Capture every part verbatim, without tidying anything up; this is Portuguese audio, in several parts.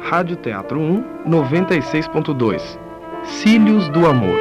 Rádio Teatro um, noventa e seis ponto dois. Cílios do Amor.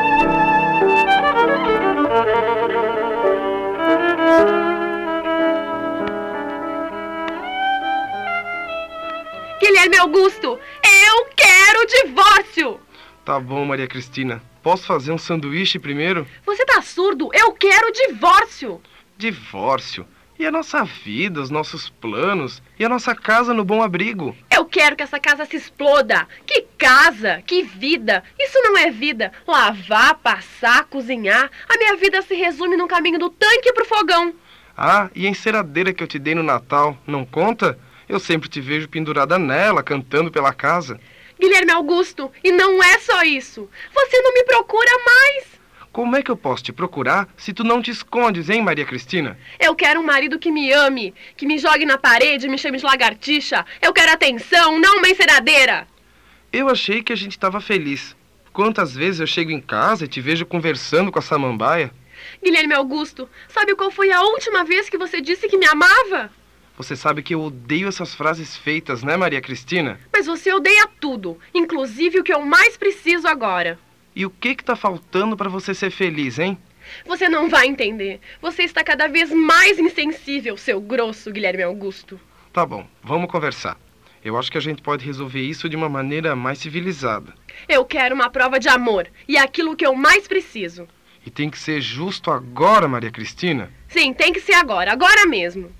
Guilherme Augusto, eu quero divórcio! Tá bom, Maria Cristina. Posso fazer um sanduíche primeiro? Você tá surdo? Eu quero divórcio! Divórcio? E a nossa vida, os nossos planos? E a nossa casa no Bom Abrigo? Eu quero que essa casa se exploda! Que casa! Que vida! Isso não é vida! Lavar, passar, cozinhar... A minha vida se resume no caminho do tanque pro fogão! Ah, e a enceradeira que eu te dei no Natal, não conta? Eu sempre te vejo pendurada nela, cantando pela casa. Guilherme Augusto, e não é só isso. Você não me procura mais. Como é que eu posso te procurar se tu não te escondes, hein, Maria Cristina? Eu quero um marido que me ame, que me jogue na parede, me chame de lagartixa. Eu quero atenção, não uma enceradeira. Eu achei que a gente estava feliz. Quantas vezes eu chego em casa e te vejo conversando com a samambaia? Guilherme Augusto, sabe qual foi a última vez que você disse que me amava? Você sabe que eu odeio essas frases feitas, né, Maria Cristina? Mas você odeia tudo, inclusive o que eu mais preciso agora. E o que que tá faltando para você ser feliz, hein? Você não vai entender. Você está cada vez mais insensível, seu grosso, Guilherme Augusto. Tá bom, vamos conversar. Eu acho que a gente pode resolver isso de uma maneira mais civilizada. Eu quero uma prova de amor, e é aquilo que eu mais preciso. E tem que ser justo agora, Maria Cristina? Sim, tem que ser agora, agora mesmo.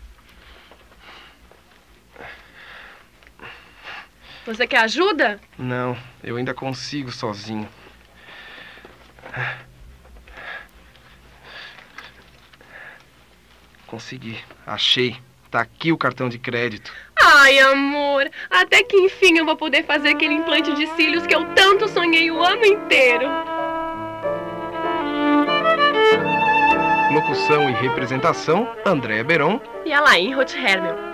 Você quer ajuda? Não, eu ainda consigo sozinho. Consegui, achei. Tá aqui o cartão de crédito. Ai, amor, até que enfim eu vou poder fazer aquele implante de cílios que eu tanto sonhei o ano inteiro. Locução e representação, Andréa Beron E Alain Roth-Hermel.